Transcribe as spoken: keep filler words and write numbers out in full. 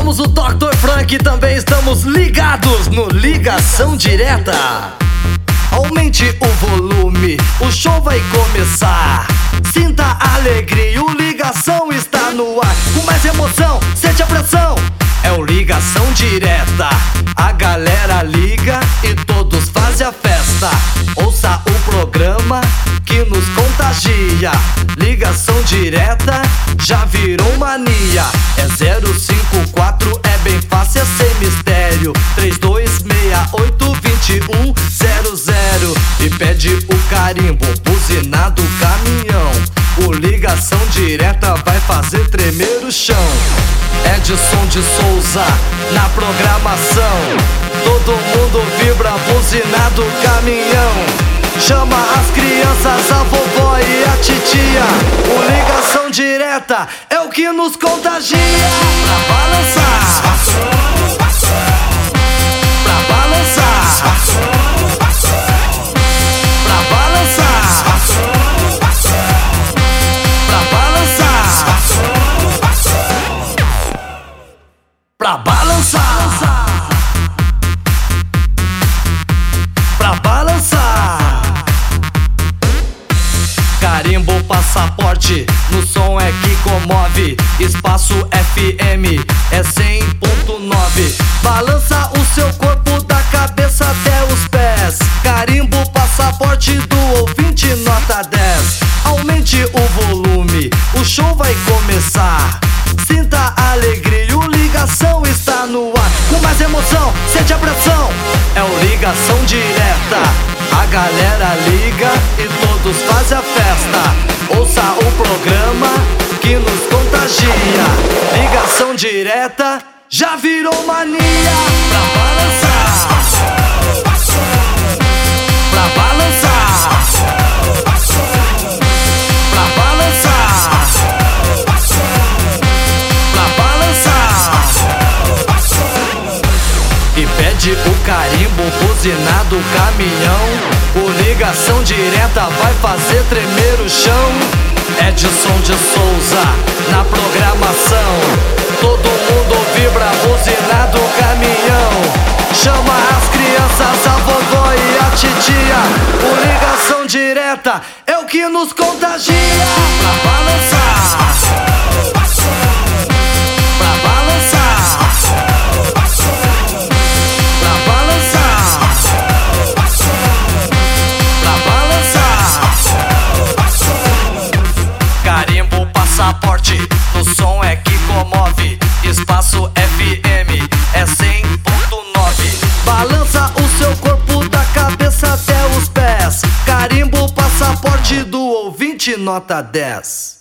somos o doutor Frank e também estamos ligados no Ligação Direta. Aumente o volume, o show vai começar. Sinta a alegria, o Ligação está no ar. Com mais emoção, sente a pressão. É o Ligação Direta. A galera liga e todos fazem a festa. Ouça o programa que nos contagia. Ligação Direta já virou mania. É zero cinco quatro, é bem fácil, é sem mistério. Três dois seis oito, dois um zero zero. E pede o carimbo, buzina do caminhão. O Ligação Direta vai fazer tremer o chão. Edson de Souza na programação. Todo mundo vibra, buzina do caminhão. Chama as crianças, a vovó e a titia. O Ligação Direta é o que nos contagia. Pra balançar, pra balançar, pra balançar, pra balançar, pra balançar, pra balançar. Carimbo passaporte, no som é que comove. Espaço F M é cem ponto nove. Balança o seu corpo da cabeça até os pés. Carimbo passaporte do ouvinte nota dez. Aumente o volume, o show vai começar. Sinta a alegria, o Ligação está no ar. Com mais emoção, sente a pressão. É o Ligação Direta. A galera liga e todos fazem a festa. Ouça o programa que nos contagia. Ligação Direta já virou mania. Pra balançar, pra balançar, pra balançar, pra balançar. E pede o carimbo, buzina do caminhão. O Ligação Direta vai fazer tremer o chão. Edson de Souza na programação. Todo mundo vibra, buzina do caminhão. Chama as crianças, a vovó e a titia. O Ligação Direta é o que nos contagia. Pra balançar, pra balançar, pra balançar, pra balançar. Carimbo passaporte, no som é que comove. Espaço F M é cem ponto nove. Balança o seu corpo da cabeça até os pés. Carimbo passaporte do ouvinte nota dez.